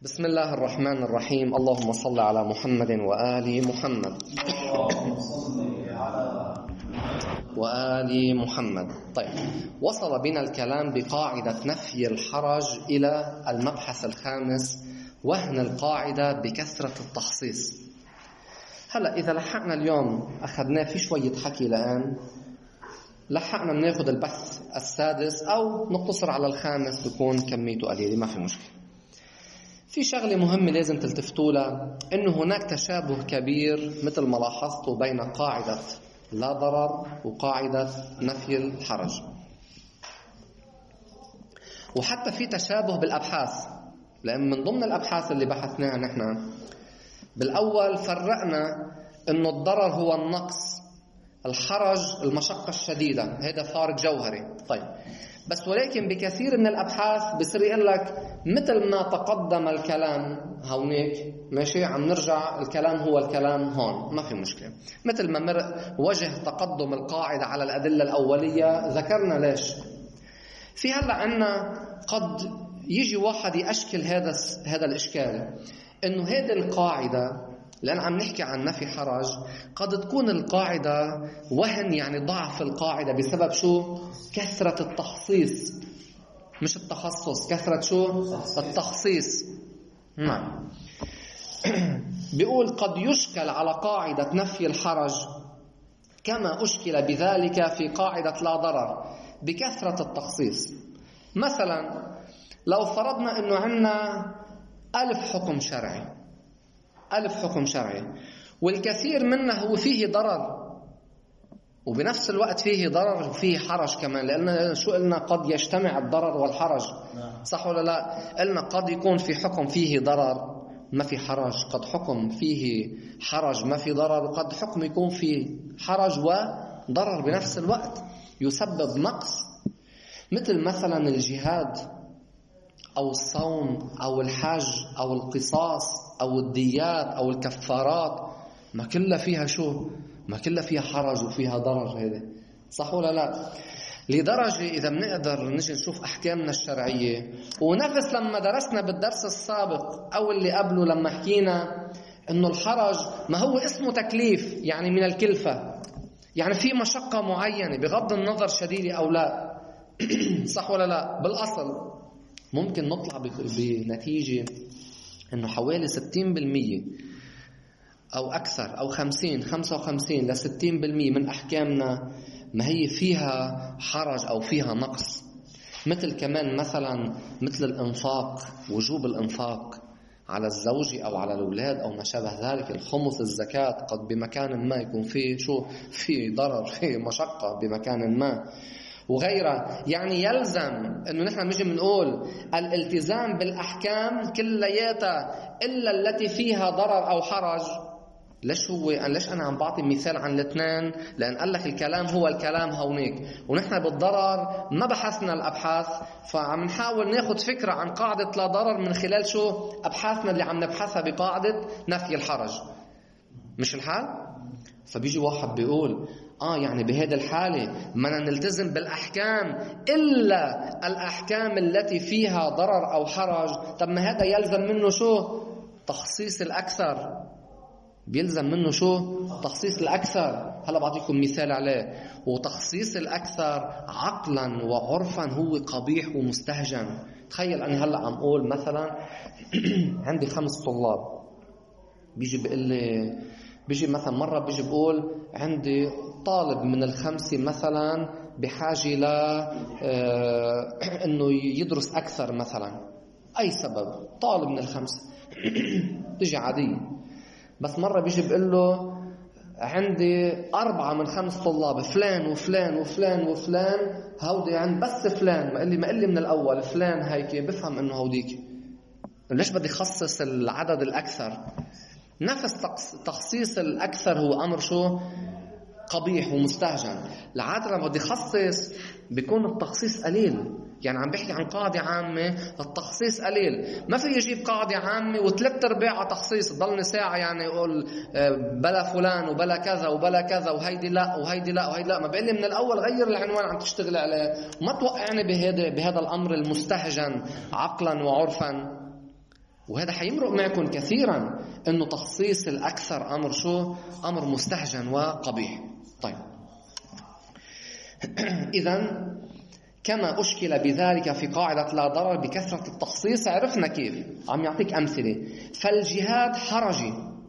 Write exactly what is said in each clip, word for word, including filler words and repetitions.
بسم الله الرحمن الرحيم. اللهم صل على محمد وآل محمد وآل محمد. طيب، وصل بنا الكلام بقاعدة نفي الحرج إلى المبحث الخامس، وهن القاعدة بكثرة التخصيص. هلأ إذا لحقنا اليوم أخذناه في شوية حكي الآن، لحقنا ناخذ البحث السادس أو نقتصر على الخامس بيكون كميته قليلة، ما في مشكلة. في شغلة مهمة لازم تلتفتوا لها، إنه هناك تشابه كبير مثل ما لاحظتوا بين قاعدة لا ضرر وقاعدة نفي الحرج، وحتى في تشابه بالأبحاث، لأن من ضمن الأبحاث اللي بحثناها نحن بالأول فرقنا إنه الضرر هو النقص، الحرج المشقة الشديدة، هذا فارق جوهري. طيب، بس ولكن بكثير من الأبحاث بصير يقول لك مثل ما تقدم الكلام هونيك، ماشي، عم نرجع الكلام هو الكلام هون، ما في مشكلة. مثل ما مر وجه تقدم القاعدة على الأدلة الأولية ذكرنا ليش. في هلا عنا قد يجي واحد يأشكل هذا هذا الإشكال، إنه هذه القاعدة لأن عم نحكي عن نفي حرج قد تكون القاعدة وهن، يعني ضعف القاعدة بسبب شو؟ كثرة التخصيص، مش التخصص، كثرة شو؟ التخصيص. نعم. بيقول قد يشكل على قاعدة نفي الحرج كما أشكل بذلك في قاعدة لا ضرر بكثرة التخصيص. مثلا لو فرضنا أنه عندنا ألف حكم شرعي، ألف حكم شرعي، والكثير منه هو فيه ضرر وبنفس الوقت فيه ضرر وفيه حرج كمان، لأن شو قلنا؟ قد يجتمع الضرر والحرج، صح ولا لا؟ قلنا قد يكون في حكم فيه ضرر ما في حرج، قد حكم فيه حرج ما في ضرر، وقد حكم يكون فيه حرج وضرر بنفس الوقت يسبب نقص، مثل مثلا الجهاد أو الصوم أو الحج أو القصاص أو الديات أو الكفارات، ما كلها فيها شو؟ ما كلها فيها حرج وفيها ضرر، هذا صح ولا لا؟ لدرجة إذا بنقدر نجي نشوف أحكامنا الشرعية، ونفس لما درسنا بالدرس السابق أو اللي قبله لما حكينا إنه الحرج ما هو اسمه تكليف، يعني من الكلفة، يعني في مشقة معينة بغض النظر شديدة أو لا. صح ولا لا؟ بالأصل ممكن نطلع بنتيجة إنه حوالي ستين بالمية أو أكثر أو خمسين خمسة وخمسين لستين بالمية من أحكامنا ما هي فيها حرج أو فيها نقص. مثل كمان مثلا مثل الإنفاق، وجوب الإنفاق على الزوج أو على الأولاد أو ما شابه ذلك، الخمس، الزكاة، قد بمكان ما يكون فيه شو؟ فيه ضرر، فيه مشقة بمكان ما وغيرها. يعني يلزم انه نحن نجي بنقول الالتزام بالاحكام كلياتها الا التي فيها ضرر او حرج. ليش هو ليش انا عم بعطي مثال عن الاثنين؟ لان قال لك الكلام هو الكلام هونيك، ونحن بالضرر ما بحثنا الابحاث، فعم نحاول ناخذ فكره عن قاعده لا ضرر من خلال شو؟ ابحاثنا اللي عم نبحثها بقاعده نفي الحرج، مش الحال؟ فبيجي واحد بيقول آه يعني بهذه الحالة ما نلتزم بالأحكام إلا الأحكام التي فيها ضرر أو حرج. طب ما هذا يلزم منه شو؟ تخصيص الأكثر، بيلزم منه شو؟ تخصيص الأكثر. هلا بعطيكم مثال عليه. وتخصيص الأكثر عقلا وعرفا هو قبيح ومستهجن. تخيل أني هلا عم أقول مثلا عندي خمس طلاب، بيجي بيقول لي بيجي مثلا مرة بيجي بقول عندي طالب من الخمسة مثلا بحاجة ل آه إنه يدرس أكثر مثلا، أي سبب، طالب من الخمسة تيجي عادية. بس مرة بيجي بقول له عندي أربعة من خمس طلاب، فلان وفلان وفلان وفلان، هودي عند بس فلان، ما قال لي ما قال لي من الأول فلان، هيك بفهم إنه هوديك، ليش بدي خصص العدد الأكثر؟ نفس تخصيص الأكثر هو أمر شو؟ قبيح ومستهجن. العادة لما بدي خصص بيكون التخصيص قليل، يعني عم بحكي عن قاعدة عامة، التخصيص قليل. ما في يجيب قاعدة عامة وثلاث ارباعها تخصيص، ضلني ساعة يعني يقول بلا فلان وبلا كذا وبلا كذا وهيدي لا وهيدي لا وهيدي لا. ما بقول لي من الأول غير العنوان عم تشتغل عليه، وما توقعني بهذا بهذا الأمر المستهجن عقلا وعرفا. وهذا حيمرق معكم كثيرا انه تخصيص الاكثر امر شو؟ امر مستهجن وقبيح. طيب اذا كما اشكل بذلك في قاعده لا ضرر بكثره التخصيص، عرفنا كيف. عم يعطيك امثله. فالجهاد حرجي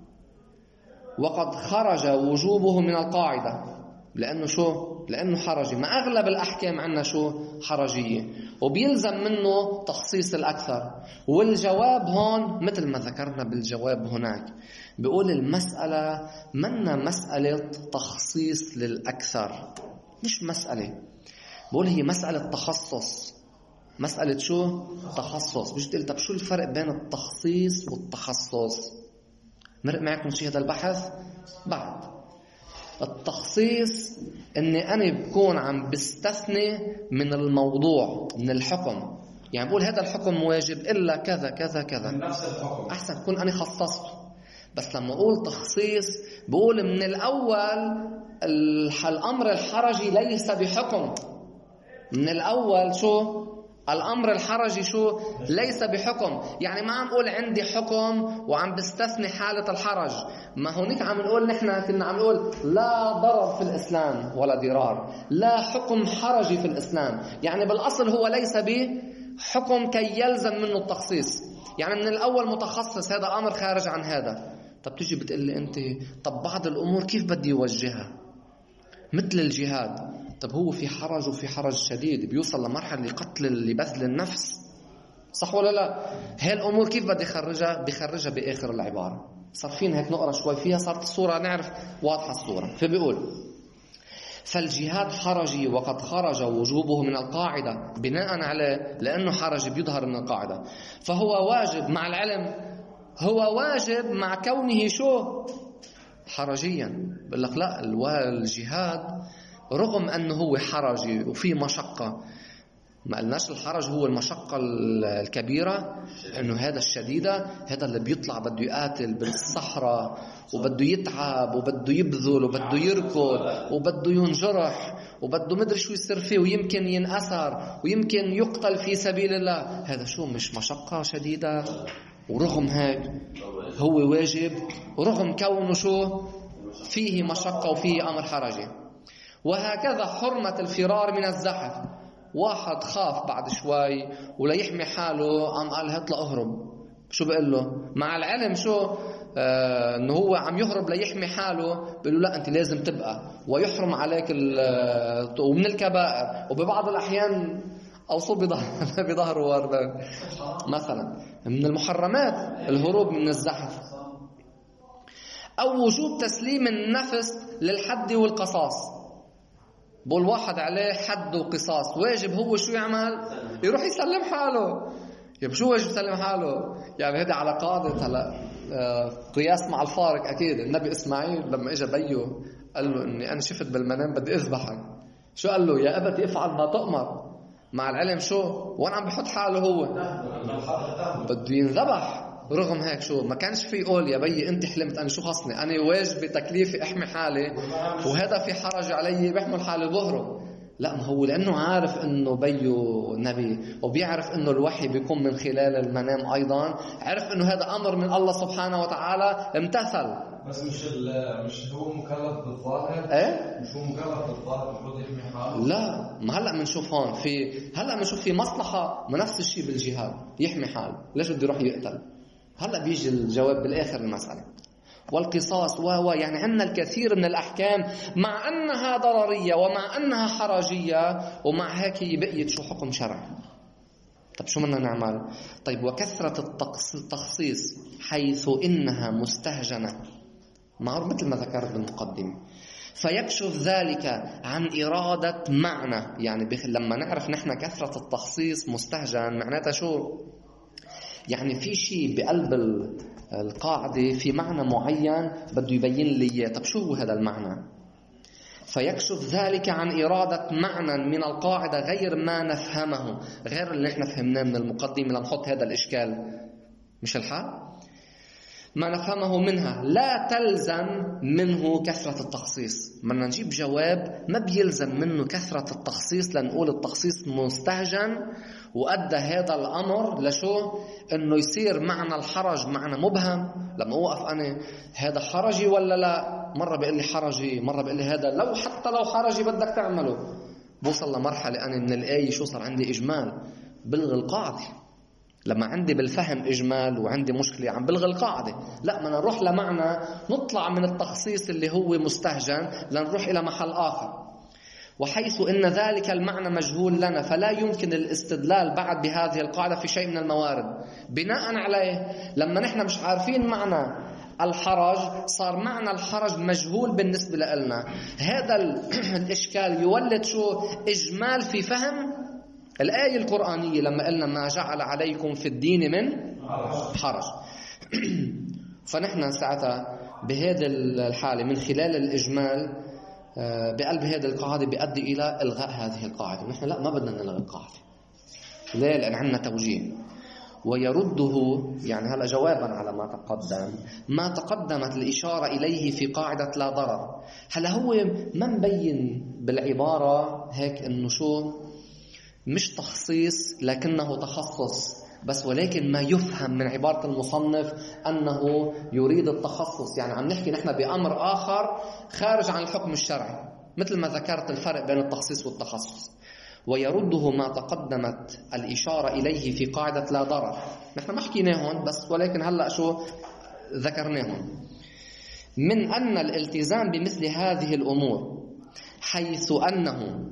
وقد خرج وجوبه من القاعده، لانه شو؟ لانه حرجي. ما اغلب الاحكام عندنا شو؟ حرجيه، وبيلزم منه تخصيص الاكثر. والجواب هون مثل ما ذكرنا بالجواب هناك، بيقول المساله منا مساله تخصيص للاكثر، مش مساله، بقول هي مساله تخصص. مساله شو؟ تخصص. مش تقول طب شو الفرق بين التخصيص والتخصص؟ مرق معكم شيء هذا البحث بعد. التخصيص اني انا بكون عم بستثني من الموضوع، من الحكم. يعني بقول هذا الحكم واجب الا كذا كذا كذا، من نفس الحكم، احسن بكون انا خصصته. بس لما اقول تخصيص بقول من الاول الامر الحرجي ليس بحكم. من الاول شو؟ الأمر الحرجي شو؟ ليس بحكم. يعني ما عم نقول عندي حكم وعم بستثني حالة الحرج. ما هونيك عم نقول نحن كنا عم نقول لا ضرر في الإسلام ولا ضرار، لا حكم حرجي في الإسلام. يعني بالأصل هو ليس بحكم كي يلزم منه التخصيص. يعني من الأول متخصص، هذا أمر خارج عن هذا. طب تيجي بتقول لي أنت طب بعض الأمور كيف بدي يوجهها؟ مثل الجهاد، طب هو في حرج وفي حرج شديد بيوصل لمرحلة قتل اللي بذل النفس، صح ولا لا؟ هاي الأمور كيف بدي خرجها؟ بخرجها بآخر العبارة. صار فينا هيك نقرأ شوي فيها، صارت الصورة نعرف واضحة الصورة. فبيقول فالجهاد حرجي وقد خرج وجوبه من القاعدة بناء على لأنه حرج بيظهر من القاعدة، فهو واجب مع العلم، هو واجب مع كونه شو؟ حرجيا. بقول لك لا، الجهاد رغم أنه هو حرجي وفي مشقة، ما قلناش الحرج هو المشقة الكبيرة، أنه هذا الشديدة، هذا اللي بيطلع بده يقاتل بالصحراء وبده يتعب وبده يبذل وبده يركض وبده ينجرح وبده مدري شو يصير فيه ويمكن ينأثر ويمكن يقتل في سبيل الله. هذا شو مش مشقة شديدة؟ ورغم هيك هو واجب، ورغم كونه شو؟ فيه مشقة وفيه أمر حرجي. وهكذا حرمة الفرار من الزحف. واحد خاف بعد شوي ولا يحمي حاله عم قال هطلع أهرب، شو بقول له؟ مع العلم شو؟ آه انه هو عم يهرب ليحمي حاله، بقول له لا انت لازم تبقى، ويحرم عليك ومن الكبائر، وببعض الأحيان أوصل بظهر وردان. مثلا من المحرمات الهروب من الزحف. أو وجوب تسليم النفس للحد والقصاص. بقول واحد عليه حد وقصاص، واجب هو شو يعمل؟ يروح يسلم حاله. يبقى شو واجب يسلم حاله؟ يعني هذا على قاعدة هلا قياس مع الفارق. أكيد النبي إسماعيل لما إجا بيه قال له إني أنا شفت بالمنام بدي أذبحك، شو قال له؟ يا أبتي افعل ما تؤمر. مع العلم شو؟ وين عم بحط حاله هو؟ بده ينذبح. رغم هيك شو؟ ما كانش في يقول يا بي انت حلمت، انا شو خصني، انا واجبي تكليفي احمي حالي، وهذا في حرج علي بحمل حالي ظهره. لا، ما هو لانه عارف انه بيه نبي، وبيعرف انه الوحي بيكون من خلال المنام ايضا، عرف انه هذا امر من الله سبحانه وتعالى، امتثل. بس مش مش هو مكلف بالظاهر؟ ايه مش هو مكلف بالظاهر المفروض يحمي حاله؟ لا، ما هلا بنشوف هون في هلا بنشوف في مصلحه، ما نفس الشيء بالجهاد يحمي حاله، ليش بده يروح يقتل؟ هلا بيجي الجواب بالاخر المساله. والقصاص و يعني عندنا الكثير من الاحكام مع انها ضرريه ومع انها حرجيه، ومع هيك بقيت شو حكم شرعي. طب شو بدنا نعمل؟ طيب وكثره التخصيص حيث انها مستهجنه، معروف مثل ما ذكرت بالمقدمه، فيكشف ذلك عن إرادة معنى. يعني لما نعرف نحن كثرة التخصيص مستهجن معناتها شو؟ يعني في شيء بقلب القاعدة في معنى معين بده يبين لي. طب شو هو هذا المعنى؟ فيكشف ذلك عن إرادة معنى من القاعدة غير ما نفهمه، غير اللي نحن فهمناه من المقدمة لنحط هذا الإشكال. مش الحال؟ ما نفهمه منها لا تلزم منه كثرة التخصيص. بدنا نجيب جواب ما بيلزم منه كثرة التخصيص لنقول التخصيص مستهجن وأدى هذا الأمر لشو؟ إنه يصير معنى الحرج معنى مبهم. لما أوقف أنا هذا حرجي ولا لا؟ مرة بيقول لي حرجي، مرة بيقول لي هذا لو حتى لو حرجي بدك تعمله. بوصل لمرحلة أنا من الآية شو صار عندي إجمال، بلغي القاعدة. لما عندي بالفهم إجمال وعندي مشكلة عم بلغي القاعدة. لا، ما نروح لمعنى نطلع من التخصيص اللي هو مستهجن لنروح إلى محل آخر. وحيث إن ذلك المعنى مجهول لنا فلا يمكن الاستدلال بعد بهذه القاعدة في شيء من الموارد. بناء عليه لما نحن مش عارفين معنى الحرج صار معنى الحرج مجهول بالنسبة لنا. هذا الإشكال يولد شو؟ إجمال في فهم الآية القرآنية لما قلنا ما جعل عليكم في الدين من حرج. فنحن ساعتها بهذه الحالة من خلال الإجمال بقلب هذه القاعدة بيؤدي إلى إلغاء هذه القاعدة. نحن لا، ما بدنا نلغي القاعدة. ليه؟ لأن عندنا توجيه. ويرده يعني هلا جوابا على ما تقدم، ما تقدمت الإشارة إليه في قاعدة لا ضرر. هلا هو ما مبين بالعبارة هيك إنه شو؟ مش تخصيص لكنه تخصص بس، ولكن ما يفهم من عبارة المصنف أنه يريد التخصص. يعني عم نحكي نحن بأمر آخر خارج عن الحكم الشرعي، مثل ما ذكرت الفرق بين التخصيص والتخصص. ويرده ما تقدمت الإشارة إليه في قاعدة لا ضرر. نحن ما حكيناهم بس، ولكن هلأ شو ذكرناهم من أن الالتزام بمثل هذه الأمور حيث أنه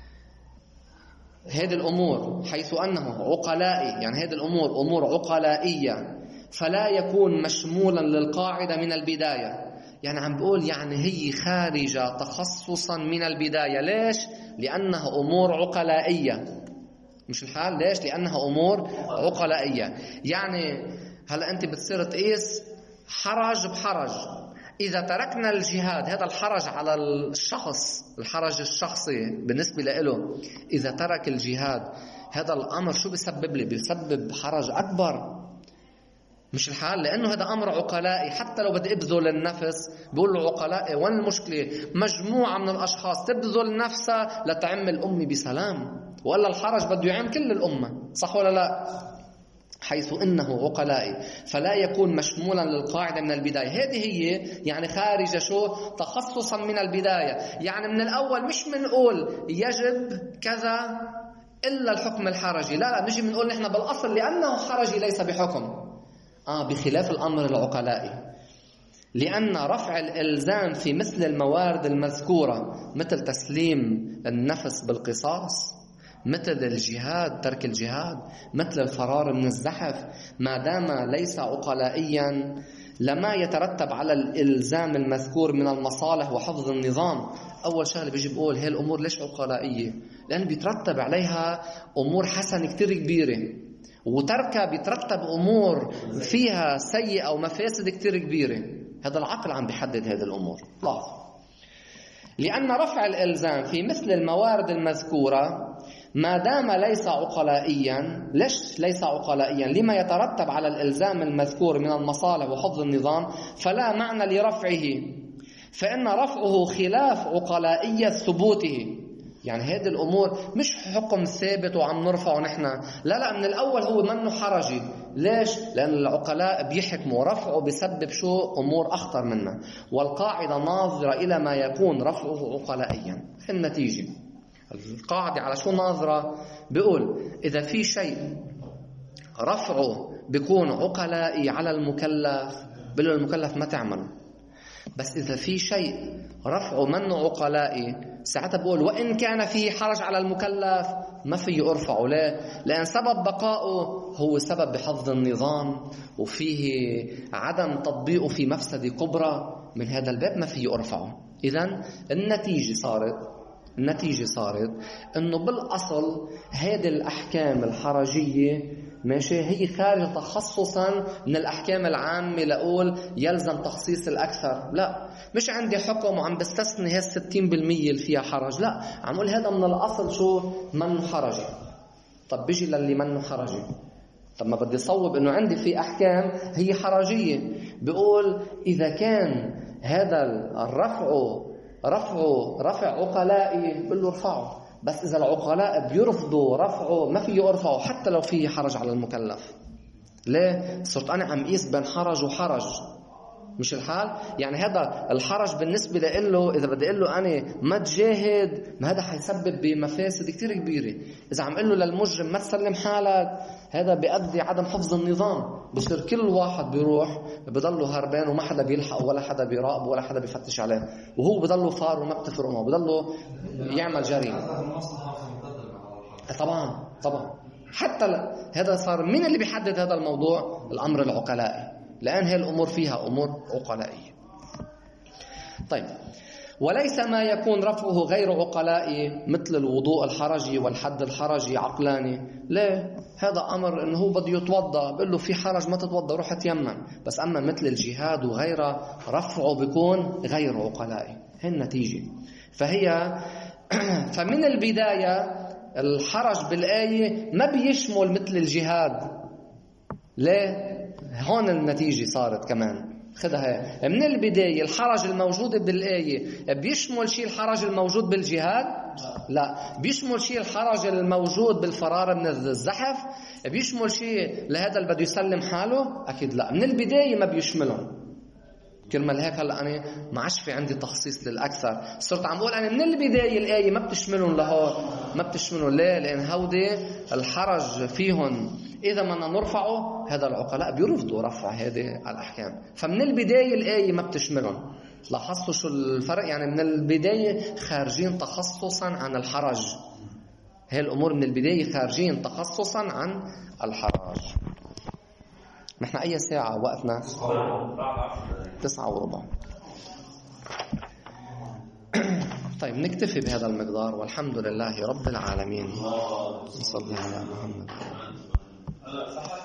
هذه الأمور حيث أنه عقلائي، يعني هذه الأمور أمور عقلائية فلا يكون مشمولا للقاعدة من البداية. يعني عم بقول يعني هي خارجة تخصصا من البداية. ليش؟ لأنها أمور عقلائية. مش الحال؟ ليش؟ لأنها أمور عقلائية. يعني هلأ أنت بتصير تقيس حرج بحرج. إذا تركنا الجهاد، هذا الحرج على الشخص، الحرج الشخصي بالنسبة له، إذا ترك الجهاد هذا الأمر شو بيسبب لي؟ بيسبب حرج أكبر. مش الحال؟ لأنه هذا أمر عقلائي. حتى لو بدي أبذل النفس بقول له عقلائي. وين المشكلة؟ مجموعة من الأشخاص تبذل نفسها لتعم الأمة بسلام، وإلا الحرج بده يعم كل الأمة. صح ولا لا؟ حيث إنه عقلائي فلا يكون مشمولا للقاعدة من البداية. هذه هي يعني خارجة شو؟ تخصصا من البداية. يعني من الأول مش منقول يجب كذا إلا الحكم الحرجي. لا لا، نجي منقول نحن بالأصل لأنه حرجي ليس بحكم. آه بخلاف الأمر العقلائي، لأن رفع الإلزام في مثل الموارد المذكورة مثل تسليم النفس بالقصاص، مثل الجهاد ترك الجهاد، مثل الفرار من الزحف، ما دام ليس عقلائيا لما يترتب على الإلزام المذكور من المصالح وحفظ النظام. أول شغله بيجي بقول هي الأمور ليش عقلائية؟ لأن بيترتب عليها أمور حسنة كتير كبيرة، وتركها بيترتب أمور فيها سيئة ومفاسد كتير كبيرة. هذا العقل عم بيحدد هذه الأمور. لاحظ، لأن رفع الإلزام في مثل الموارد المذكورة ما دام ليس عقلائيا. ليش ليس عقلائيا؟ لما يترتب على الإلزام المذكور من المصالح وحفظ النظام فلا معنى لرفعه، فإن رفعه خلاف عقلائية ثبوته. يعني هذه الأمور مش حكم ثابت وعم نرفعه نحن. لا لا، من الأول هو منه حرجي. ليش؟ لأن العقلاء بيحكموا رفعه بسبب شو؟ أمور أخطر منه. والقاعدة ناظرة إلى ما يكون رفعه عقلائيا. في النتيجة القاعدة على شو ناظرة؟ بيقول إذا في شيء رفعه بيكون عقلائي على المكلف بيقول المكلف ما تعمل. بس إذا في شيء رفعه منه عقلائي ساعتها بقول وإن كان فيه حرج على المكلف ما فيه أرفعه. ليه؟ لأن سبب بقائه هو سبب بحفظ النظام وفيه عدم تطبيقه في مفسدة كبرى. من هذا الباب ما فيه أرفعه. إذن النتيجة صارت النتيجة صارت أنه بالأصل هذه الأحكام الحرجية ماشي هي خارج تخصصا من الأحكام العامة لأقول يلزم تخصيص الأكثر. لا، مش عندي حكم وعم بستثني هي الستين بالمية اللي فيها حرج. لا، عم قول هذا من الأصل شو؟ منه حرجي. طب بيجي للي منه حرجي طب ما بدي صوب انه عندي في احكام هي حرجيه. بيقول اذا كان هذا الرفع رفع رفع عقلائي بقول له ارفعه، بس اذا العقلاء بيرفضوا رفعه ما فيه ارفعه حتى لو فيه حرج على المكلف. ليه؟ صرت انا عم قيس بين حرج وحرج، مش الحال؟ يعني هذا الحرج بالنسبة له إذا بدي أقول له أنا ما تجاهد، ما هذا حيسبب بمفاسد كتير كبيرة. إذا عم أقول له للمجرم ما تسلم حالك، هذا بيؤدي عدم حفظ النظام، بصير كل واحد بيروح بضله هربان وما حدا بيلحق ولا حدا بيراقب ولا حدا بيفتش عليه، وهو بضله فار وما بتفرق معه، بضله يعمل جريمة. طبعا طبعا حتى هذا صار مين اللي بيحدد هذا الموضوع؟ الأمر العقلائي، لأن هي الأمور فيها أمور عقلائية. طيب، وليس ما يكون رفعه غير عقلائي مثل الوضوء الحرجي والحد الحرجي عقلاني. ليه؟ هذا أمر إنه هو بده يتوضأ، بقول له في حرج ما تتوضأ روح تيمم. بس أما مثل الجهاد وغيره رفعه بيكون غير عقلائي. هي النتيجة. فهي فمن البداية الحرج بالآية ما بيشمل مثل الجهاد. ليه؟ هون النتيجة صارت كمان خدها من البداية. الحرج الموجود بالآية بيشمل شيء الحرج الموجود بالجهاد؟ لا. بيشمل شيء الحرج الموجود بالفرار من الزحف؟ بيشمل شيء لهذا اللي بده يسلم حاله؟ أكيد لا. من البداية ما بيشملهم. كرمال هيك هلا أنا ما عادش في عندي تخصيص للأكثر، صرت عم بقول أنا من البداية الآية ما بتشملهم لهون، ما بتشملهم. ليه؟ لأن هودي الحرج فيهم إذا ما نرفعه هذا العقلاء بيرفضوا رفع هذه الأحكام. فمن البداية الآية ما بتشملهم. لاحظتوا شو الفرق؟ يعني من البداية خارجين تخصصا عن الحرج. هي الأمور من البداية خارجين تخصصا عن الحرج. نحن أي ساعة وقتنا؟ تسعة وربع. طيب نكتفي بهذا المقدار، والحمد لله رب العالمين. صلى الله على محمد.